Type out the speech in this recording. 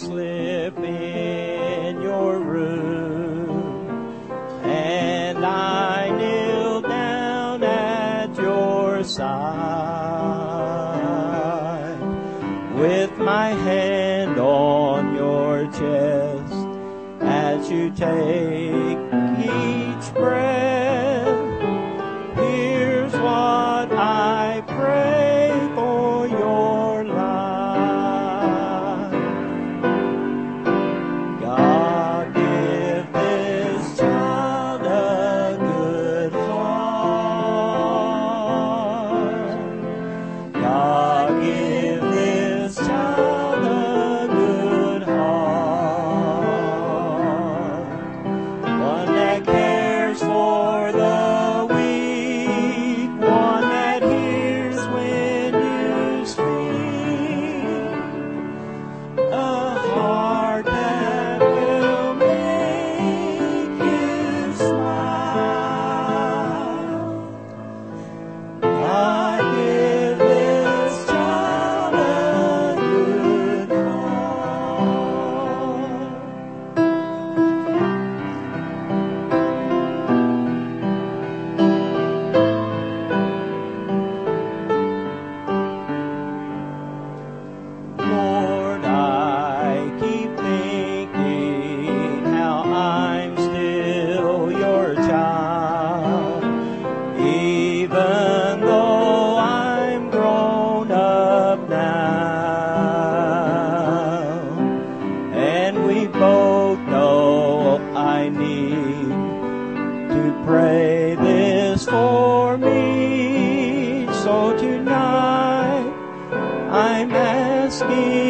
slip in your room, and I kneel down at your side, with my hand on your chest as you take each breath. Here's what I pray for your life. God, give this child a good heart. God, give this child a good heart. One that cares for the weak, one that hears when you speak, a heart that will make you smile. God, give this child a good heart. Lord, I keep thinking how I'm still your child, even though I'm grown up now. And we both know I need to pray this for me. So tonight I'm asking